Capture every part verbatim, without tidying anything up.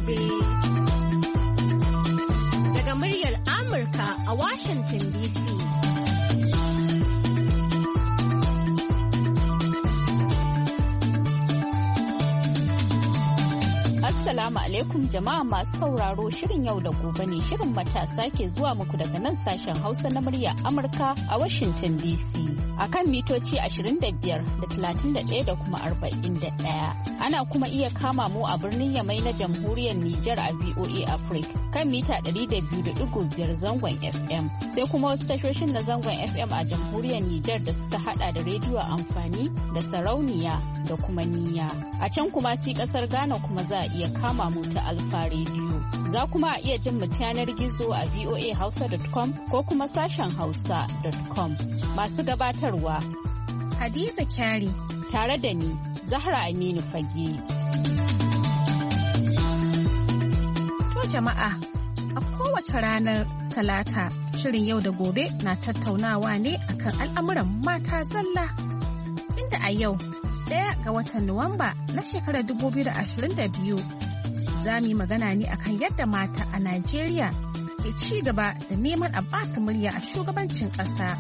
gobe. Daga muryar Amurka a Washington D C. Assalamu alaikum jama'a masu sauraro, shirin yau da gobe ne, shirin matasa ke zuwa muku daga nan sashen Hausa na murya Amurka a Washington D C. Akan mitoci ashirin da biyar da talatin da ɗaya da kuma arba'in da ɗaya. Ana kuma iya kama mu a birnin Yamai na Jamhuriyar Nijar a V O A Africa kan mita ɗari da biyu da ɗigo biyar zangon F M. Sai kuma wasu tashoshin na zangon F M a Jamhuriyar Nijar da suka hada da rediyo amfani da sarauniya da kuma niyya. A can kuma sai kasar Ghana kuma za a iya kama mu ta Alfa Radio. Za kuma a iya jin mu yanar gizo a voa hausa dot com ko kuma sashen hausa dot com. Masu gabatarwa Hadiza Kyari tare da ni Zahra Aminu Fage. To jama'a, a kowace ranar Talata shirin yau da gobe na tattaunawa ne akan al'amuran mata zalla. Inda a yau ɗaya ga watan Nuwamba na shekarar dubu biyu da ashirin da biyu za mu yi magana ne akan yadda mata a Najeriya ke ci gaba da neman a basu murya a shugabancin ƙasa.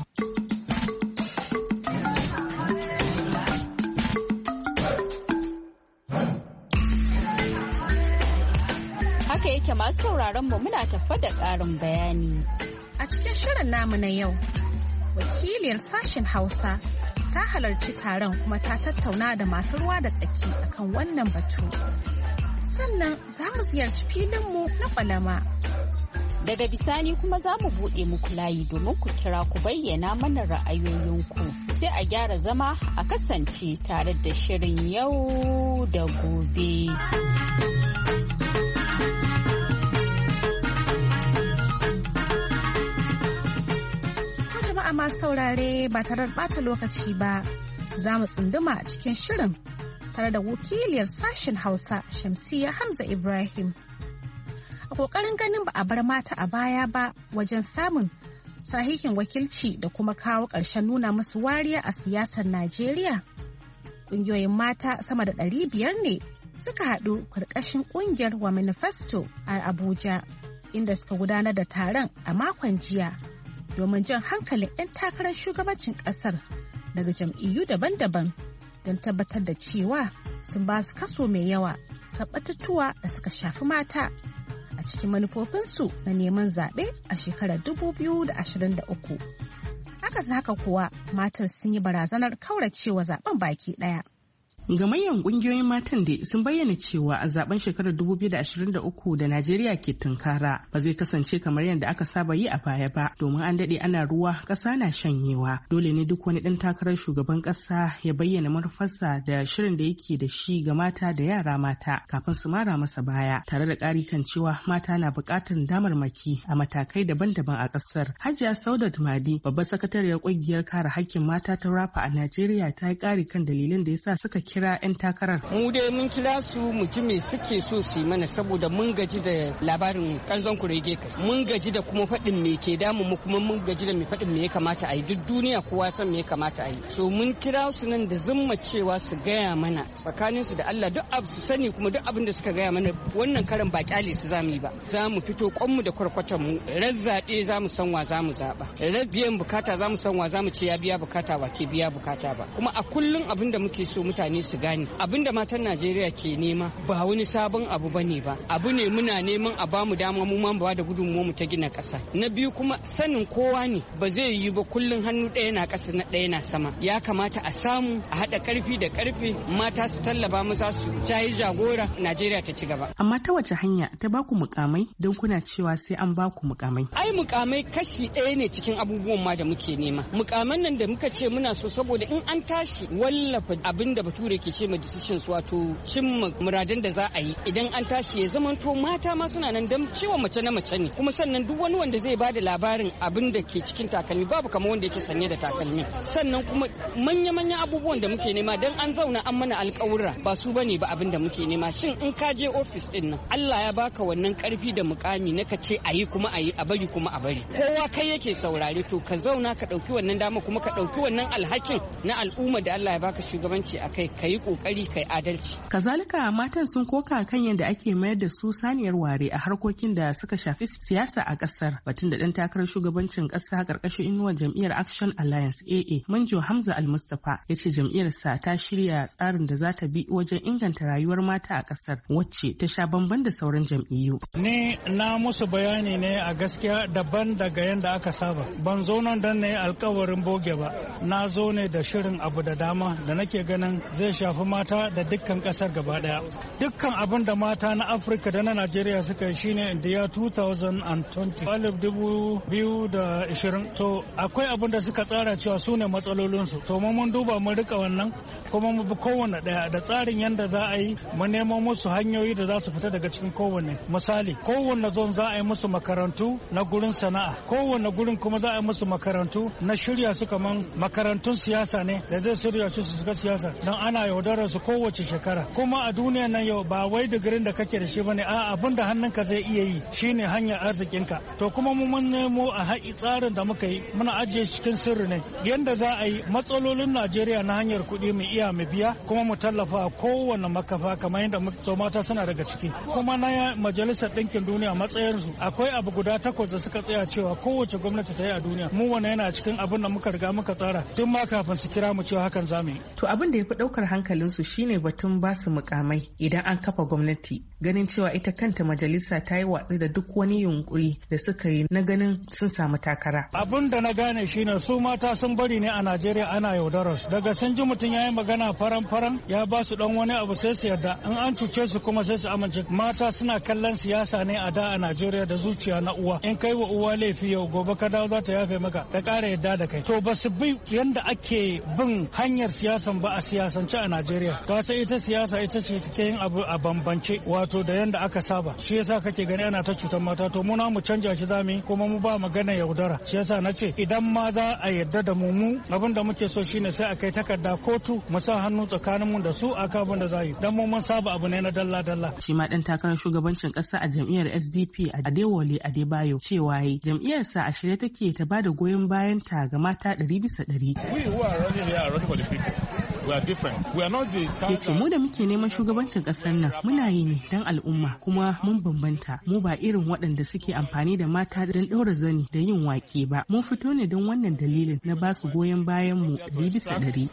Haka yake masu sauraron mu muna tafa da ƙarin bayani. A cikin shirin namu na yau, wakiliyar sashen Hausa ta halarci taron kuma ta tattauna da masu ruwa da tsaki akan wannan batu. Sannan za mu ziyarci filinmu na kwalama. Daga bisani kuma za mu buɗe muku layi domin ku kira ku bayyana mana ra'ayoyinku. Sai a gyara zama a kasance tare da shirin yau da gobe. Masu saurare ba tare da ɓata lokaci ba, za mu tsunduma a cikin shirin tare da wakiliyar sashen Hausa Shamsiyya Hamza Ibrahim. A ƙoƙarin ganin ba a bar mata a baya ba wajen samun sahihin wakilci da kuma kawo ƙarshen nuna musu wariya a siyasar Najeriya, ƙungiyoyin mata sama da ɗari biyar ne suka haɗu ƙarƙashin ƙungiyar Wa Manifesto a Abuja, inda suka gudanar da taron a makon jiya domin jan hankalin 'yan takarar shugabancin kasar daga jam'iyyu daban-daban don tabbatar da cewa sun ba su kaso mai yawa kan batutuwa da suka shafi mata a cikin manufofinsu na neman zaɓe a shekarar dubu biyu da ashirin da uku. Haka haka kuwa matan sun yi barazanar kauracewa zaben baki ɗaya. Gamayyan kungiyoyin matan da sun bayyana cewa a zaben shekarar dubu biyu da ashirin da uku da Najeriya ke tunkara ba zai kasance kamar yadda aka saba yi a baya ba, domin an dade ana ruwa ƙasa na shanyewa. Dole ne duk wani ɗan takarar shugaban ƙasa ya bayyana manufarsa da shirin da yake da shi ga mata da yara mata kafin su mara masa baya, tare da ƙari kan cewa mata na buƙatar damarmaki a matakai daban-daban a ƙasar. Hajiya Saudat Madi, babbar sakatariyar ƙungiyar kare haƙƙin mata ta Rafa a Najeriya, ta yi ƙari kan dalilin da yasa suka kira 'yan takarar. Mu dai mun kira su mu ji me suke so su yi mana, saboda mun gaji da labarin kanzon kurege kai. Mun gaji da kuma faɗin me ke damu mu, kuma mun gaji da me faɗin me ya kamata a yi. Duk duniya kowa san me ya kamata a yi. So mun kira su nan da zumma cewa su gaya mana tsakanin su da Allah duk abu su sani, kuma duk abin da suka gaya mana wannan karan ba kyale su zamu yi ba. Za mu fito kwanmu da kwarkwatan mu. Razzaɓe za mu san wa za mu zaɓa. Biyan bukata za mu san wa za mu ce ya biya bukata ba ke biya bukata ba. Kuma a kullum abin da muke so mutane su gane, abinda matan Najeriya ke nema ba wani sabon abu bane ba, abu ne muna neman a bamu dama mu ma ba da gudunmu mu ta gina ƙasa. Na biyu kuma sanin kowa ne, ba zai yi ba kullun hannu ɗaya na ƙasa na ɗaya na sama. Ya kamata a samu a haɗa ƙarfi da ƙarfe, mata su tallaba maza su jayi jagora, Najeriya ta ci gaba. Amma ta wace hanya ta baku mukamai don kuna cewa sai an baku mukamai? Ai mukamai kashi ɗaya ne cikin abubuwan ma da muke nema. Mukaman nan da muka ce muna so saboda in an tashi wallafa abin da bature ke ce decisions, wato cimma muradan da za a yi, idan an tashi ya zamanto mata ma suna nan don ciwon mace na mace ne. Kuma sannan duk wani wanda zai bada labarin abin da ke cikin takalmi babu kamar wanda yake sanye da takalmi. Sannan kuma manya-manyan abubuwan da muke nema don an zauna an mana alƙawura ba su bane ba abin da muke nema. Shin in ka je ofis din nan Allah ya baka wannan karfi da mukami na ka ce a yi kuma a yi, a bari kuma a bari, kowa kai yake saurare, to ka zauna ka ɗauki wannan dama kuma ka ɗauki wannan alhakin na al'umma da Allah ya baka shugabanci a kai ka yi kokari ka yi adalci. Kazalika matan sun koka kan yadda ake mayar da su saniyar ware a harkokin da suka shafi siyasa a kasar, batun da dan takarar shugabancin kasa karkashin inuwar jam'iyyar Action Alliance A A Manjo Hamza Al-Mustapha ya ce jam'iyyarsa ta shirya tsarin da za ta bi wajen inganta rayuwar mata a kasar wacce ta sha bamban da sauran jam'iyyu. Ni na musu bayani ne a gaskiya daban daga yadda aka saba. Ban zo nan dan ne alkawarin boge ba. Na zo ne da shirin abu da dama da nake ganin zai shafi mata da dukkan kasar gaba daya. Dukkan abin da mata na Afirka da na Najeriya suka yi shine in the year two thousand twenty. Alif dubu biyu da ishirin. To akwai abin da suka tsara cewa su ne matsalolinsu. To mun duba mun rika wannan kuma mu bi kowanne daya da tsarin yadda za a yi mu nemo musu hanyoyi da za su fita daga cikin kowanne. Misali kowanne zon za a yi musu makarantu na gurin sana'a, kowanne gurin kuma za a yi musu makarantu na shirya su kaman makarantun siyasa ne da zai shirya su su shiga siyasa don ana yaudarar su kowace shekara. Kuma a duniya nan yau ba wai digirin da kake da shi bane, a abin da hannunka zai iya yi shine hanyar arzikinka. To kuma mu mun nemo a haƙi tsarin da muka yi muna ajiye cikin sirri ne yanda za a yi matsalolin Najeriya na hanyar kuɗi mu iya mu biya kuma mu tallafa kowanne makafa kamar yadda so mata suna daga ciki. Kuma na majalisar ɗinkin duniya matsayinsu akwai abu guda takwas da suka tsaya cewa kowace gwamnati ta yi a duniya. Mu wannan yana cikin abin da muka riga muka tsara tun ma kafin su kira mu cewa hakan zamu yi. To abin da ya fi ɗaukar hankalinsu shine batun ba su mukamai idan an kafa gwamnati, ganin cewa ita kanta majalisa ta yi watsi da duk wani yunkuri da suka yi na ganin sun samu takara. Abin da na gane shine su mata sun bari ne a Najeriya ana yaudarar su. Daga sun ji mutum ya yi magana faran-faran ya ba su dan wani abu sai su yarda, in an cuce su kuma sai su amince. Mata suna kallon siyasa ne a da a Najeriya da zuciya na uwa. In kai wa uwa laifi yau gobe ka dawo za ta yafe maka ta ƙara yadda da kai. To ba su bi yanda ake bin hanyar siyasan ba a siyasance a Najeriya. Ka sai ita siyasa ita ce take yin abu a bambance wato da yanda aka saba. Shi yasa kake gani ana ta cutar mata, to muna mu canja shi zamu yi kuma mu ba magana yaudara. Shi yasa na ce idan ma za a yadda da mu mu abin da muke so shine sai a kai takarda kotu mu sa hannu tsakanin mu da su akan abin da za yi. Dan mu mun saba abu ne na dalla dalla. Shi ma dan takarar shugabancin kasa a jam'iyyar S D P Adewale Adebayo cewa yi jam'iyyarsa a shirye take ta bada goyon bayan ta ga mata ɗari bisa ɗari. Ya ce mu da muke neman shugabancin ƙasar nan muna yi ne don al'umma kuma mun bambanta, mu ba irin waɗanda suke amfani da mata don ɗaura zani da yin wake ba. Mun fito ne don wannan dalilin na ba su goyon bayan mu ɗari bisa ɗari.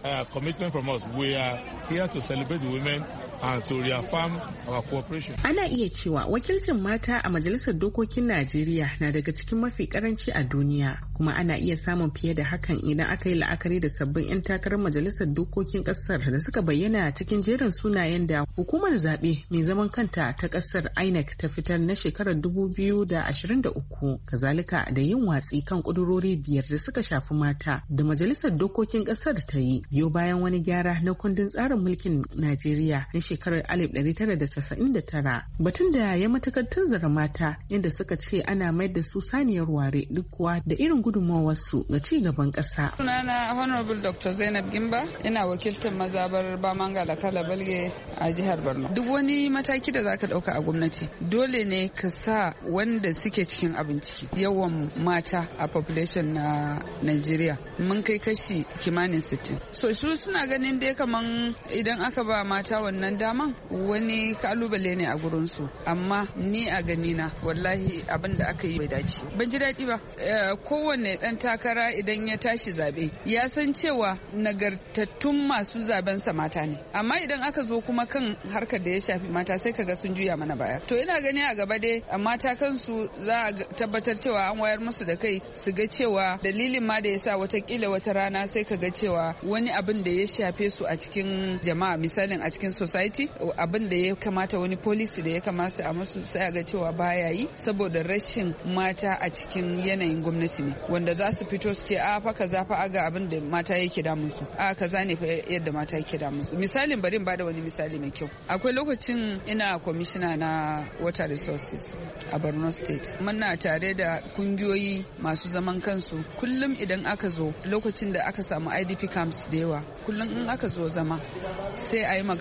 And to reaffirm our cooperation. Ana iya cewa wakilcin mata a Majalisar Dokokin Najeriya na daga cikin mafi karanci a duniya, kuma ana iya samun fiye da hakan idan aka yi la'akari da sabbin 'yan takarar Majalisar Dokokin kasar da suka bayyana cikin jerin sunayen da hukumar zaɓe mai zaman kanta ta kasar I N E C ta fitar na shekarar dubu biyu da ashirin da uku. Kazalika da yin watsi kan kudurori biyar da suka shafi mata da Majalisar Dokokin kasar ta yi biyo bayan wani gyara na kundin tsarin mulkin Najeriya na shekarar alif ɗari tara da casa'in da tara, batun da ya matakar tunzura mata inda suka ce ana mayar da su saniyar ware duk kuwa da irin gudunmawarsu ga ci gaban ƙasa. Sunana Honorable Doctor Zainab Gimba, ina wakiltar mazabar Bamanga da Kala Balge a jihar Borno. Duk wani mataki da zaka ɗauka a gwamnati dole ne ka sa wanda suke cikin abin ciki. Yawan mata a population na Nigeria mun kai kashi kimanin sittin. So su suna ganin dai kaman idan aka ba mata wannan daman wani kalubale ne a gurinsu, amma ni a ganina wallahi abin da aka yi bai dace. Ban ji daɗi ba. Kowanne ɗan takara idan ya tashi zaɓe ya san cewa nagartattun masu zaben sa mata ne, amma idan aka zo kuma kan harkar da ya shafi mata sai kaga sun juya mana baya. To ina gani a gaba dai mata kansu za a tabbatar cewa an wayar musu da kai su ga cewa dalilin ma da ya sa watakila wata rana sai kaga cewa wani abin da ya shafe su a cikin jama'a, misalin a cikin society, abin da ya kamata wani policy da ya kamata a musu sai a ga cewa baya yi saboda rashin mata a cikin yanayin gwamnati ne, wanda za su fito su ce a fa kaza fa aga abin da mata yake damun su, a kaza ne fa yadda mata yake damun su. Misalin bari in bada wani misali mai kyau. Akwai lokacin ina commissioner na water resources a Borno state, muna tare da kungiyoyi masu zaman kansu. Kullum idan aka zo lokacin da aka samu I D P camps da yawa, kullum in aka zo zama sai a yi maganar ruwa,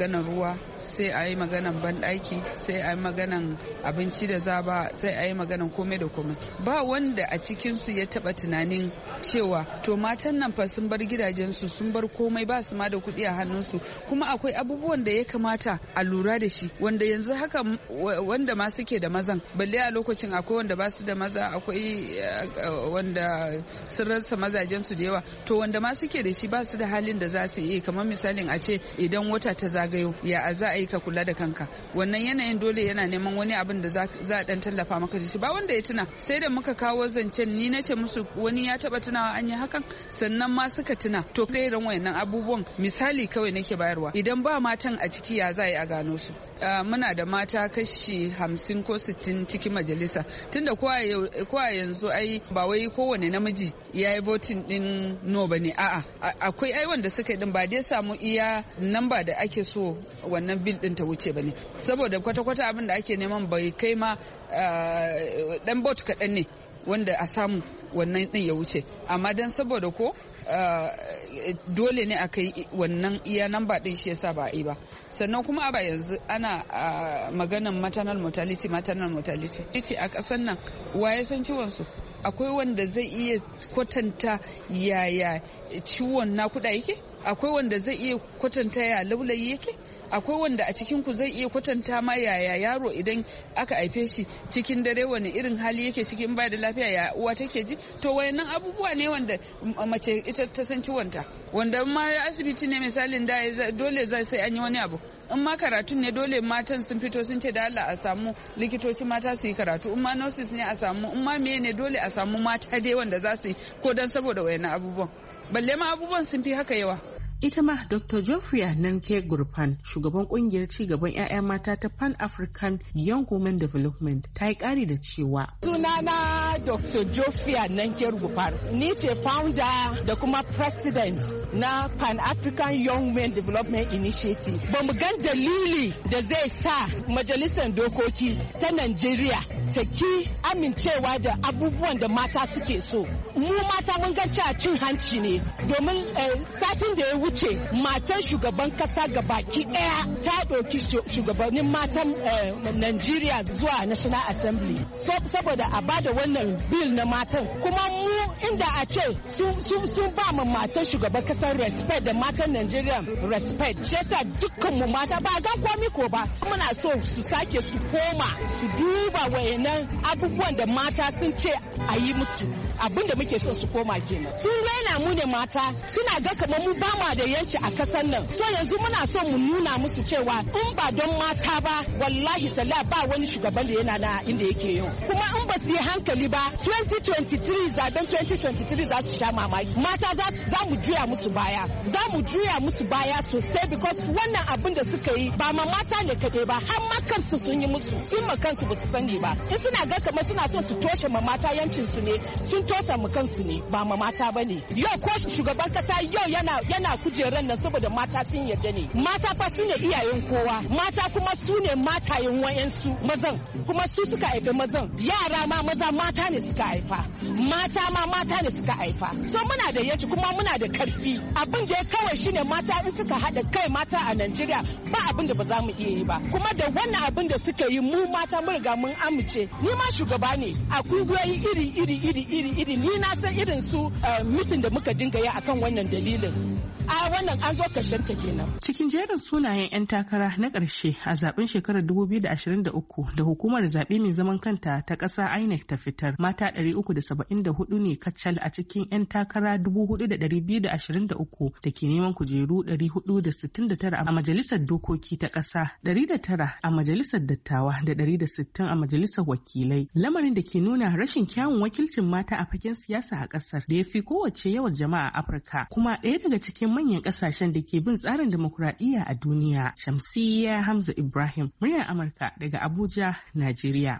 ruwa, sai a yi maganan banɗaki, sai a yi maganan abinci da zaba, sai a yi maganan komai da komai. Ba wanda a cikinsu ya taɓa tunanin cewa to matan nan fa sun bar gidajensu, sun bar komai, ba su ma da kuɗi a hannunsu, kuma akwai abubuwan da ya kamata a lura da shi, wanda yanzu haka wanda ma suke da mazan, balle a lokacin akwai wanda ba su da maza, akwai wanda sun rasa mazajensu da yawa, to wanda ma suke da shi ba su da halin da za su yi, kamar misalin a ce idan wata ta zagayo ya za a yi ka kula da kanka, wannan yanayin dole yana neman wani abin da za a dan tallafa maka da shi. Ba wanda ya tuna, sai da muka kawo zancen ni na ce musu wani ya taba tunawa an yi hakan, sannan ma suka tuna. To da irin wayannan abubuwan misali kawai nake bayarwa, idan ba matan a ciki ya za a yi a gano su. Uh, muna da mata kashi hamsin ko sittin cikin majalisa, tunda kowa yanzu ai ba wai kowane namiji ya yi votin din no ba ne, a'a akwai ai wanda suka yi din ba dai samu iya namba da ake so wannan bil din ta wuce ba ne, saboda kwata-kwata abin da ake neman bai kai ma uh, dan bot kaɗan ne wanda a samu wannan din ya wuce, amma dan saboda ko Uh, dole ne a kai wannan iya namba din shi yasa ba a yi ba. Sannan kuma ba yanzu ana uh, maganan maternal mortality maternal mortality ce a kasan nan waye san ciwon su, akwai wanda zai iya kwatanta yaya ciwon nakuda yake, akwai wanda zai iya kwatanta ya laulayi yake, akwai wanda a cikin ku zai iya kwatanta ma yaya yaro idan aka haife shi cikin dare wani irin hali yake cikin ba da lafiya ya uwa take ji. To wayannan abubuwa ne wanda mace ita ta san ciwonta, wanda ma asibiti ne misalin da dole zai sai an yi wani abu, in ma karatun ne dole matan sun fito sun ce da Allah a samu likitoci mata su yi karatu, in ma nurses ne a samu, in ma meye ne dole a samu mata dai wanda za su yi, ko dan saboda wayannan abubuwan, balle ma abubuwan sun fi haka yawa. Ita ma Doctor Geoffrey Nanke Gurfan, shugaban kungiyar cigaban 'ya'ya mata ta Pan African Young Women Development, ta yi ƙari da cewa. Sunana Doctor Geoffrey Nanke Gurfan, ni ce founder da kuma president na Pan African Young Women Development Initiative. Ba mu gan dalili da zai sa majalisar dokoki ta Najeriya ta ki amincewa da abubuwan da mata suke so. Mu mata mun gan cewa cin hanci ne, domin satin da ya wuce ce matan shugaban kasa gabaki daya ta ɗauki shugabannin matan Najeriya zuwa National Assembly saboda a bada wannan bill na matan, kuma mu inda a ce sun ba mu matan shugaban kasar respect da matan Najeriya respect, shi yasa dukkan mu mata ba gan komi ko ba muna so su sake su koma su duba wayannan abubuwan da mata sun ce a yi musu, abin da muke so su koma kenan. Sun raina mu ne mata, suna ga kamar mu ba ma da yanci a kasar nan, so yanzu muna so mu nuna musu cewa in ba don mata ba wallahi talla ba wani shugaban da yana na inda yake yau, kuma in ba su yi hankali ba twenty twenty-three zaben twenty twenty-three za su sha mamaki. Mata za mu juya musu baya, za mu juya musu baya sosai, because wannan abin da suka yi ba ma mata ne kaɗai ba, har ma kansu sun yi musu, sun ma kansu ba su sani ba. In suna ga kamar suna so su toshe ma mata yancin su ne, sun tosa mu kansu ne, ba ma mata ba ne. Yau ko shugaban kasa yau yana yana kujeran nan saboda mata sun yarda ne. Mata fa su ne iyayen kowa, mata kuma su ne matayen wayansu mazan, kuma su suka haife mazan. Yara ma maza mata ne suka haifa, mata ma mata ne suka haifa. So muna da yanci kuma muna da karfi. Abin da ya kawai shine mata in suka haɗa kai mata a Najeriya ba abin da ba za mu iya yi ba. Kuma da wannan abin da suka yi mu mata mun riga mun amince. Ni ma shugaba ne a kungiyoyi iri iri iri iri iri ni na san irin su mitin da muka dinga yi akan wannan dalilin. A wannan an zo karshen ta kenan. Cikin jerin sunayen 'yan takara na ƙarshe a zaben shekarar dubu biyu da ashirin da uku da hukumar zaɓe mai zaman kanta ta ƙasa I N E C ta fitar, mata ɗari uku da saba'in da hudu ne kacal a cikin 'yan takara dubu hudu da ɗari biyu da ashirin da uku da ke neman kujeru ɗari hudu da sittin da tara a majalisar dokoki ta ƙasa, ɗari da tara a majalisar dattawa da ɗari da sittin a majalisar wakilai. Lamarin da ke nuna rashin kyawun wakilcin mata a fagen siyasa a ƙasar da ya fi kowace yawan jama'a a Afirka, kuma ɗaya daga cikin manyan ƙasashen da ke bin tsarin dimokuraɗiyya a duniya. Shamsiyya Hamza Ibrahim, muryar Amurka daga Abuja, Najeriya.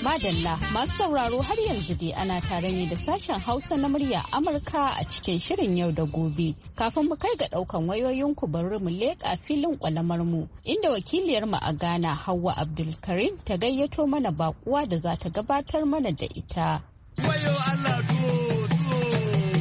Madalla masu sauraro har yanzu dai ana tare ne da sashen Hausa na murya Amurka a cikin shirin yau da gobe. Kafin mu kai ga daukan wayoyinku bari mu leƙa filin kwalamar mu inda wakiliyar mu a Ghana Hauwa Abdulkarim ta gayyato mana bakuwa da za ta gabatar mana da ita. Wayo Allah tuwo tuwo.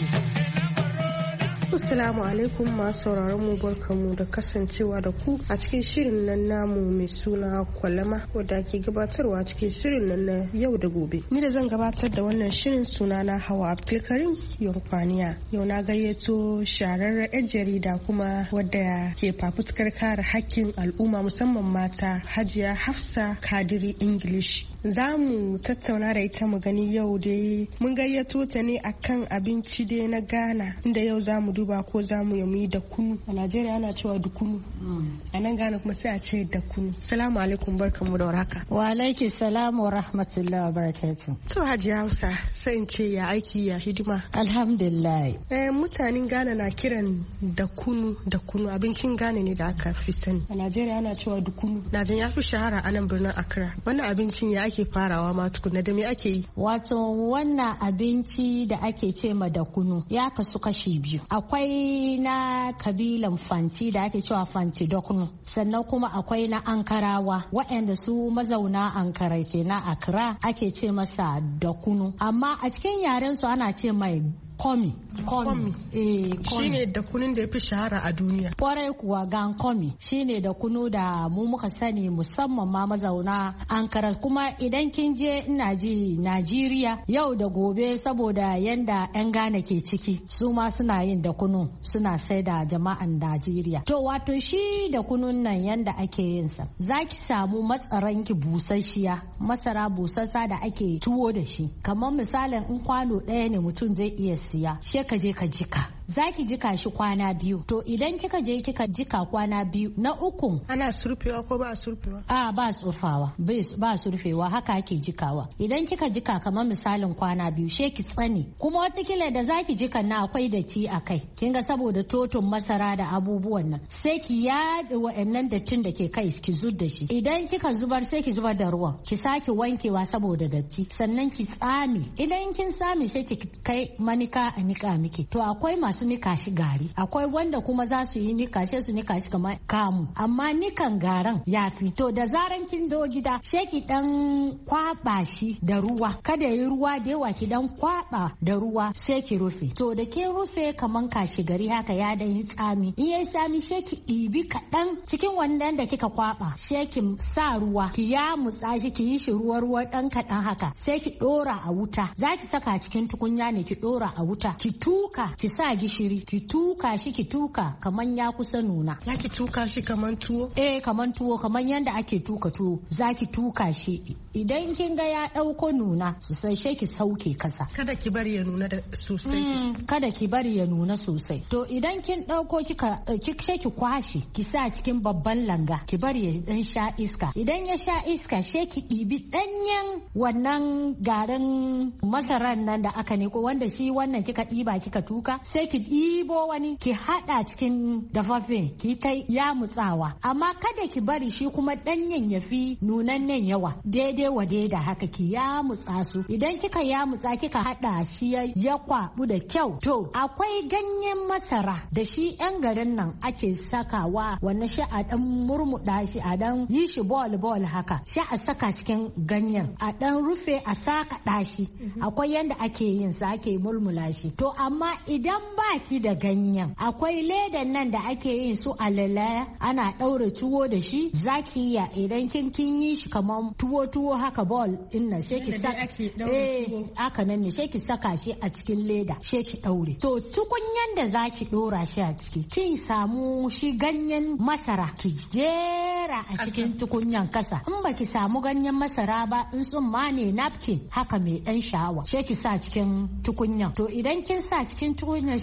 Assalamu alaikum masu sauraron mu barkamu da kasancewa da ku a cikin shirin nan namu mai suna kwalama wadda ke gabatarwa cikin shirin nan na yau da gobe. Ni da zan gabatar da wannan shirin suna na Hawa Abdulkarim Yankwaniya. Yau na gayyato shahararren 'yan jarida kuma wadda ke fafutukar kare hakkin al'umma musamman mata Hajiya Hafsa Kadiri English. Za mu tattauna da ita mu gani yau dai mun gayyato ta ne akan abinci dai na Ghana inda yau za mu duba ko za mu yi da kunu. A Najeriya ana cewa da kunu. A nan Ghana kuma sai a ce da kunu. Salamu alaikum barkamu da warhaka. Wa alaiki salamu wa rahmatullahi wa barakatuh. To Hajiya Hausa sai in ce ya aiki ya hidima. Alhamdulillah. Eh mutanen Ghana na kiran da kunu da kunu abincin Ghana ne da aka fi sani. A Najeriya ana cewa da kunu. Na jin ya fi shahara a nan birnin Accra. Wannan abincin ya ake farawa ma tukuna da me ake yi? Wato wannan abinci da ake ce ma da kunu ya kasu kashi biyu. Akwai na kabilan Fanti da ake cewa Fanti da kunu. Sannan kuma akwai na Ankarawa waɗanda su mazauna Ankara ke na Accra ake ce masa da kunu. Amma a cikin yaren su ana ce mai komi. Komi. Eh, shine da kunun da ya fi shahara a duniya. Kwarai kuwa gan komi shine da kunu da mu muka sani musamman ma mazauna Ankara. Kuma idan kin je ina ji Najeriya yau da gobe saboda yanda 'yan Ghana ke ciki su ma suna yin da kunu suna sai da jama'an Najeriya. To wato shi da kunun nan yanda ake yin sa zaki samu matsaranki busasshiya masara busassa da ake tuwo da shi kamar misalin in kwano ɗaya ne mutum zai iya siya she ka je ka jika zaki jika shi kwana biyu to idan kika je kika jika kwana biyu na uku ana surfewa ko ba surfewa a ba surfawa ba surfewa haka ake jikawa idan kika jika kamar misalin kwana biyu she ki tsani kuma watakila da zaki jika na akwai datti a kai kin ga saboda totun masara da abubuwan nan sai ki yaɗa wa'annan dattin da ke kai ki zub da shi idan kika zubar sai ki zubar da ruwan ki sake wankewa saboda datti sannan ki tsame idan kin tsame sai ki kai manika a nika miki to akwai masu nika shi gari akwai wanda kuma za su yi nika sai su nika shi kamar kamu amma nikan garan ya fi to da zaran kin do gida sai ki dan kwaba shi da ruwa kada yi ruwa da yawa ki dan kwaba da ruwa sai ki rufe to da ke rufe kaman kashi gari haka ya dan yi tsami in yayi tsami sai ki ɗibi kaɗan cikin wannan da kika kwaba sai ki sa ruwa ki ya mutsa shi ki yi shi ruwa ruwa dan kaɗan haka sai ki ɗora a wuta za ki saka cikin tukunya ne ki ɗora a wuta ki tuka ki sa gishiri ki tuka shi ki tuka kaman ya kusa nuna ya ki tuka shi kaman tuwo eh kaman tuwo kaman yanda ake tuka tuwo za ki tuka shi idan kin ga ya ɗauko nuna sosai sai ki sauke kasa kada ki bari ya nuna da sosai mm, kada ki bari ya nuna sosai to idan kin ɗauko kika sai ki kwashi ki sa cikin babban langa ki bari ya dan sha iska idan ya sha iska sai ki ɗibi ɗanyen wannan garin masaran nan da aka ne ko wanda shi wannan kika ɗiba kika tuka sai ki ɗibo wani ki haɗa cikin dafaffe ki ta ya mutsawa amma kada ki bari shi kuma ɗanyen ya fi nunannen yawa daidai wa daida haka ki ya mutsa su idan kika ya mutsa kika haɗa shi ya kwabu da kyau to akwai ganyen masara da shi yan garin nan ake sakawa wannan shi a dan murmuɗa shi a dan yi shi ball ball haka shi a saka cikin ganyen a dan rufe a saka ɗashi akwai yanda ake yin sa ake mulmula shi to amma idan baki da ganyen akwai ledan nan da ake yin su alala ana ɗaure tuwo da shi zaki iya idan kin kin yi shi kamar tuwo tuwo haka ball din nan sai ki saka eh haka nan ne sai ki saka shi a cikin leda sai ki ɗaure to tukunyan da zaki ɗora shi a ciki kin samu shi ganyen masara ki jera a cikin tukunyan kasa in baki samu ganyen masara ba in sun ma ne napkin haka mai dan sha'awa sai ki sa cikin tukunyan to idan kin sa cikin tukunyan sai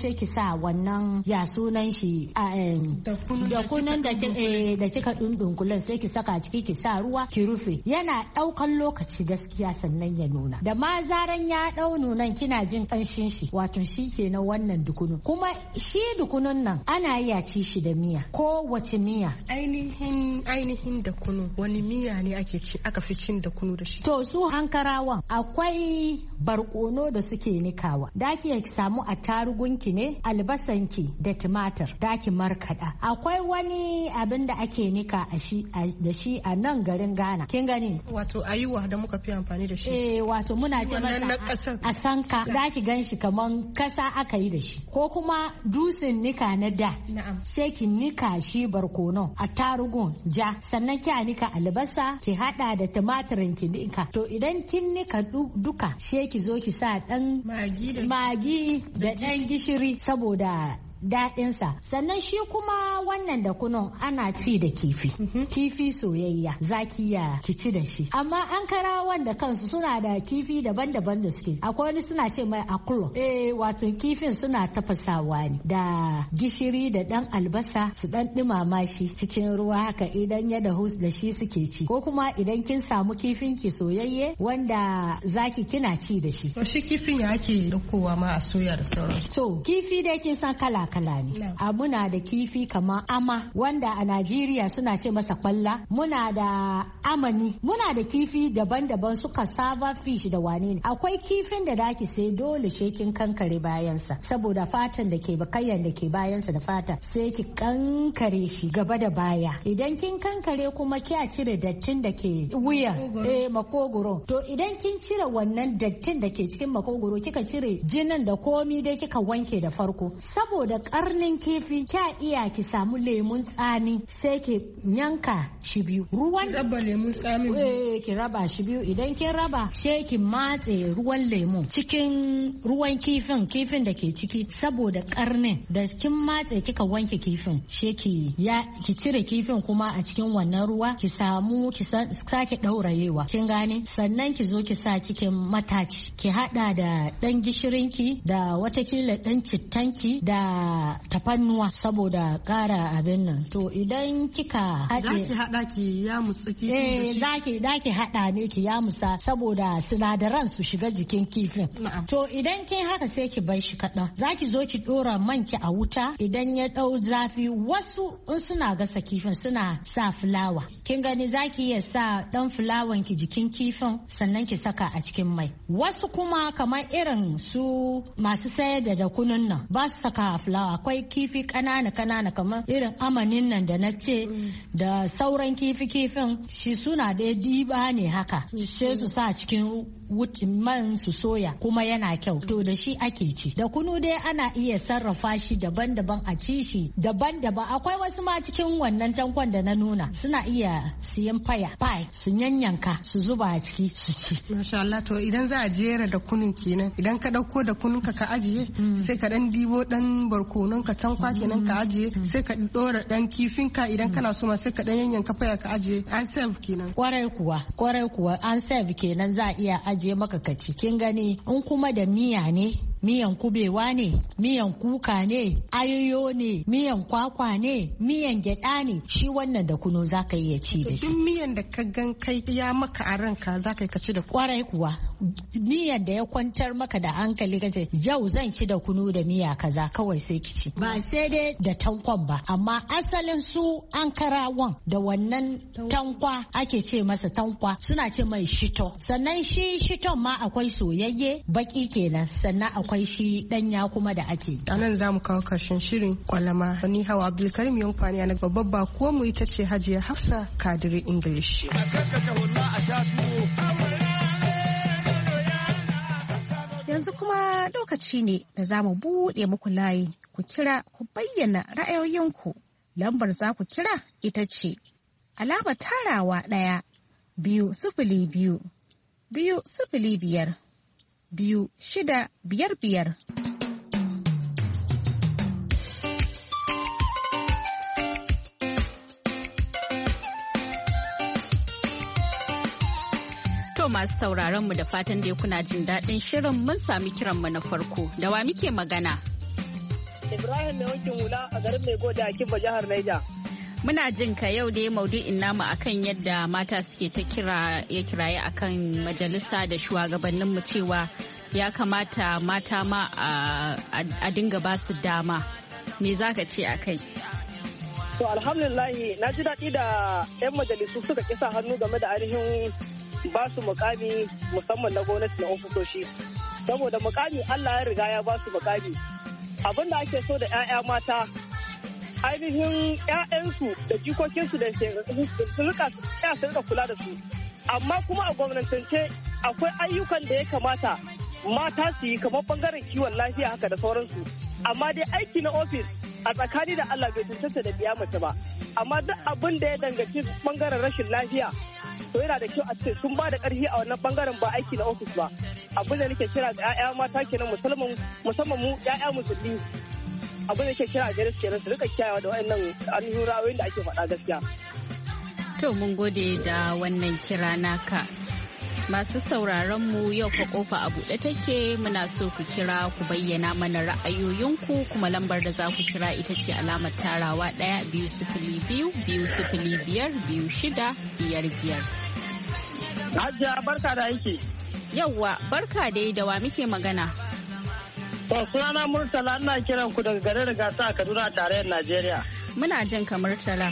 sai ki sa wannan ya sunan shi da kunun da da kika dundunkulen sai ki saka ciki ki sa ruwa ki rufe. Yana daukan lokaci gaskiya sannan ya nuna. Da ma zaran ya dau nunan kina jin kanshin shi wato shi kenan wannan dukunun. Kuma shi dukunun nan ana iya ci shi da miya ko wace miya. Ainihin ainihin da kunu wani miya ne ake ci aka fi cin da kunu da shi? To su hankarawan akwai barkono da suke nikawa. Da ki samu attarugunki ne, albasanki da tumatir da ki markada. Akwai wani abin da ake nika a shi da shi a nan garin Ghana. Kin gani? Wato ayuwa da muka fi amfani da shi. Eh wato muna ce masa a sanka. Da ki gan shi kaman kasa aka yi da shi. Ko kuma dusin nika na da. Na'am. Sai ki nika shi barkono, attarugun ja, sannan ki nika albasa, ki hada da tumatirin ki nika. To idan kin nika duka sai ki zo ki sa dan magi da dan gishiri saboda daɗinsa. Sannan shi kuma wannan da kunun ana ci da kifi. Kifi soyayya zaki ya ki ci da shi. Amma an kara wanda kansu suna da kifi daban-daban da suke. Akwai wani suna ce mai akulo. Eh wato kifin suna tafasawa ne da gishiri da dan albasa su dan dumama shi cikin ruwa haka idan ya dahu da shi suke ci. Ko kuma idan kin samu kifin ki soyayye wanda zaki kina ci da shi. To shi kifin ya ake daukowa ma a soya da sauransu. To kifi dai kin san kala kala ne. A muna da kifi kamar ama wanda a Najeriya suna ce masa kwalla. Muna da amani. Muna da kifi daban-daban su cassava fish da wane ne. Akwai kifin da daki sai dole shekin kankare bayansa saboda fatan da ke bakayyan da ke bayansa da fata sai ki kankare shi gaba da baya. Idan kin kankare kuma kiya cire dattin da ke wuya eh makogoro. To idan kin cire wannan dattin da ke cikin makogoro kika cire jinin da komi dai kika wanke da farko saboda karnin kifi kya iya ki samu lemun tsami sai ki yanka shi biyu ruwan raba lemun tsami eh ki raba shi biyu idan kin raba sai ki matse ruwan lemun cikin ruwan kifin kifin da ke ciki saboda karnin da kin matse kika wanke kifin sai ki ya ki cire kifin kuma a cikin wannan ruwa ki samu ki sake daurayewa kin gane sannan ki zo ki sa cikin mataci ki hada da dan gishirinki da watakila dan cittanki da tafannuwa saboda kara abin nan to idan kika haɗe zaki hada ki ya musa kifin eh zaki zaki hada ne ki ya musa saboda sinadaran su shiga jikin kifin to idan kin haka sai ki bar shi kaɗan zaki zo ki dora man ki a wuta idan ya dau zafi wasu in suna gasa kifin suna sa fulawa kin gani zaki iya sa dan fulawan ki jikin kifin sannan ki saka a cikin mai wasu kuma kamar irin su masu sayar da dakunan nan ba su saka fulawa akwai kifi kanana kanana kamar irin amanin nan da na ce da sauran kifi kifin shi suna da diba ne haka sai su sa cikin man su soya kuma yana kyau to da shi ake ci da kunu dai ana iya sarrafa shi daban-daban a ci shi daban-daban akwai wasu ma cikin wannan tankon da na nuna suna iya siyan faya pie su yanyanka su zuba a ciki su ci masha Allah to idan za a jera da kunun kenan idan ka dauko da kunun ka ka ajiye sai ka dan dibo dan barkonon ka tankwa kenan ka ajiye sai ka dora dan kifin ka idan kana so ma sai ka dan yanyanka faya ka ajiye an serve kenan kwarai kuwa kwarai kuwa an serve kenan za a iya ajiye maka kaci kin gani in kuma da miya ne miyan kubewa ne miyan kuka ne ayoyo ne miyan kwakwa ne miyan gyada ne shi wannan da kunu zaka iya ci da shi duk miyan da ka gan kai ya maka a ranka zaka yi kaci da kwarai kuwa miyan da ya kwantar maka da hankali kace yau zan ci da kunu da miya kaza kawai sai ki ci ba sai dai da tankwan ba amma asalin su an karawan da wannan tankwa ake ce masa tankwa suna ce mai shito sannan shi shiton ma akwai soyayye baki kenan sannan akwai shi danya kuma da ake a nan za mu kawo karshen shirin kwalama ni hawa abdulkarim yankwani na babbar bakuwa mu ita ce hajiya hafsa kadiri english yanzu kuma lokaci ne da za mu buɗe muku layi ku kira ku bayyana ra'ayoyinku lambar za ku kira ita ce alama tarawa ɗaya biyu sifili biyu biyu sifili biyar biyu shida biyar biyar. To masu sauraron mu da fatan dai kuna jin daɗin shirin mun sami kiran mu na farko da wa muke magana? Ibrahim mai wankin hula a garin Mai Gode a Kimba jihar Niger. Muna jin ka yau dai maudu'in namu akan yadda mata suke ta kira ya kiraye akan majalisa da shugabannin mu cewa ya kamata mata ma a dinga ba su dama. Me za ka ce a kai? To alhamdulillahi na ji daɗi da 'yan majalisu suka kisa hannu game da ainihin ba su mukami musamman na gwamnati na ofisoshi. Saboda mukami Allah ya riga ya ba su mukami. Abin da ake so da 'ya'ya mata ainihin 'ya'yansu da jikokinsu da su rika kula da su. Amma kuma a gwamnatance akwai ayyukan da ya kamata mata su yi kamar bangaren kiwon lafiya haka da sauransu. Amma dai aiki na ofis a tsakani da Allah bai tantance da biya mace ba. Amma duk abin da ya danganci bangaren rashin lafiya to yana da kyau a ce sun ba da ƙarfi a wannan bangaren ba aiki na ofis ba. Abin da nake kira ga 'ya'ya mata kenan musamman musamman mu 'ya'ya musulmi. Abin da nake kira a gare su kenan su rika kiyayewa da waɗannan ainihin ra'ayoyin da ake faɗa gaskiya. To mun gode da wannan kira naka. Masu sauraron mu yau fa kofa a buɗe take muna so ku kira ku bayyana mana ra'ayoyinku kuma lambar da za ku kira ita ce alamar tarawa ɗaya biyu sifili biyu biyu sifili biyar biyu shida biyar biyar. Hajiya barka da aiki. Yawwa barka dai da wa muke magana. To sunana Murtala ina kiran ku daga garin Rigasa a Kaduna tarayyar Najeriya. Muna jin ka Murtala.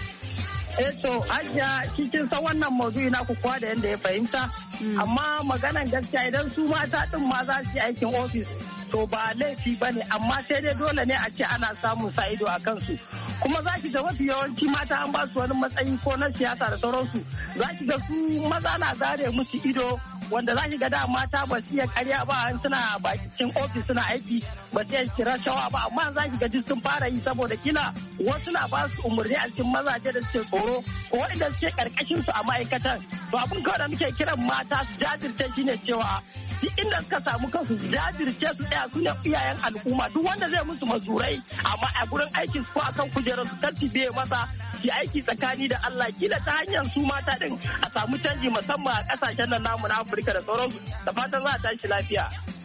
Eh to Hajiya cikin san wannan maudu'i na ku kowa da yanda ya fahimta amma maganan gaskiya idan su mata din ma za su yi aikin ofis to ba laifi ba ne amma sai dai dole ne a ce ana samun sa ido a kansu kuma za ki ga mafi yawanci mata an ba su wani matsayi ko na siyasa da sauransu za ki ga su maza na zare musu ido wanda za ki ga da mata ba su iya karya ba an suna bakin ofis suna aiki ba su iya kira shawa ba amma za ki ga duk sun fara yi saboda kila wasu na ba su umarni a cikin mazaje da suke tsoro ko wanda suke karkashin su a ma'aikatan to abin kawai da muke kiran mata su jajirce shine cewa duk inda suka samu kansu su jajirce su tsaya su ne iyayen al'umma duk wanda zai musu mazurai amma a gurin aikin su ko akan kujerar su kar su biye masa ki aiki tsakani da Allah kila ta hanyar su mata din a samu canji musamman a kasashen nan namu na Afirka da sauransu da fatan za a tashi lafiya.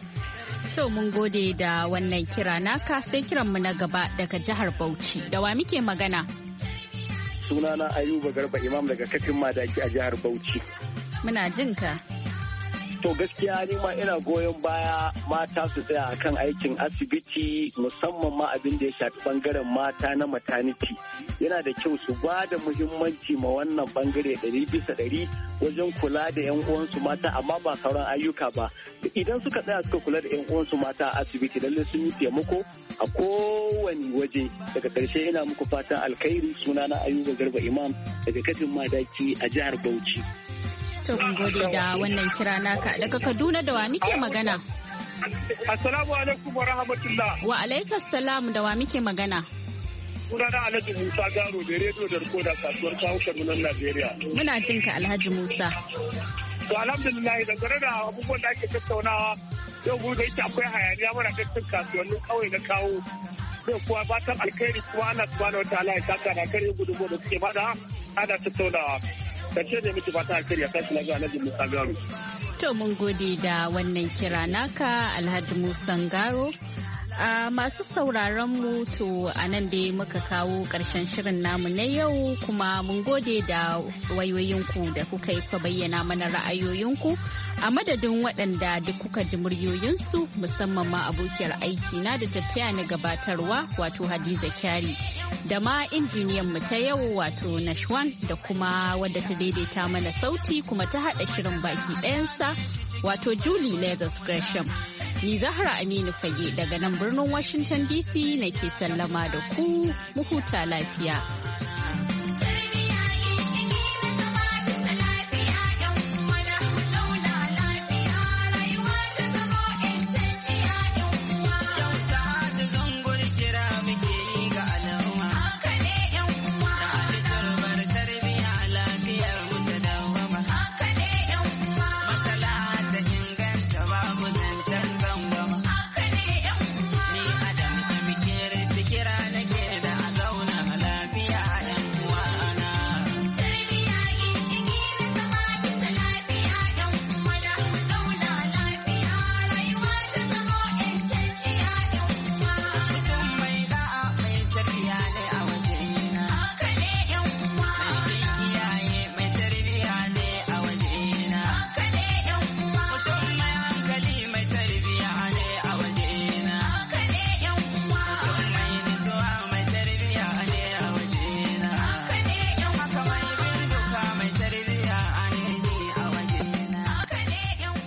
To mun gode da wannan kira naka sai kiran mu na gaba daga jihar Bauchi da wa muke magana. Sunana Ayuba Garba Imam daga Kafin Madaki a jihar Bauchi. Muna jin ka. To gaskiya ni ma ina goyon baya mata su tsaya akan aikin asibiti musamman ma abin da ya shafi bangaren mata na maternity. Yana da kyau su ba da muhimmanci ma wannan bangare ɗari bisa ɗari wajen kula da 'yan uwansu mata amma ba sauran ayyuka ba. Idan suka tsaya suka kula da 'yan uwansu mata a asibiti lallai sun yi taimako a kowane waje. Daga ƙarshe ina muku fatan alkhairi sunana Ayuba Garba Imam daga Kafin Madaki a jihar Bauchi. To mun gode da wannan kira naka daga Kaduna da wa muke magana. Assalamu alaikum wa rahmatullah. Wa alaikas salam da wa muke magana. Sunana Alhaji Musa Garo da rediyo da rikoda kasuwar kawo Kaduna Najeriya. Muna jin ka Alhaji Musa. To alhamdulillah dangane da abubuwan da ake tattaunawa yau gobe da yake akwai hayaniya muna tattun kasuwannin kawai na kawo. Zai kuwa fatan alkhairi kuma Allah subhanahu wa ta'ala ya saka da kare gudunmu da suke bada ana tattaunawa. Kace ne miki fata alkhairi ya tashi lafiya Alhaji Musa Garo. To mun gode da wannan kira naka Alhaji Musa Garo. Uh, masu sauraron mu to a nan dai muka kawo ƙarshen shirin namu na yau kuma mun gode da wayoyinku da kuka yi ka bayyana mana ra'ayoyinku a madadin waɗanda duk kuka ji muryoyinsu musamman ma abokiyar aiki na da tattaya na gabatarwa wato Hadiza Kyari da ma injiniyan mu ta yau wato Nashwan da kuma wadda ta daidaita mana sauti kuma ta haɗa shirin baki ɗayansa wato Julie Lagos Gresham. Ni Zahra Aminu Fage daga nan birnin Washington D C nake sallama da ku mu huta lafiya.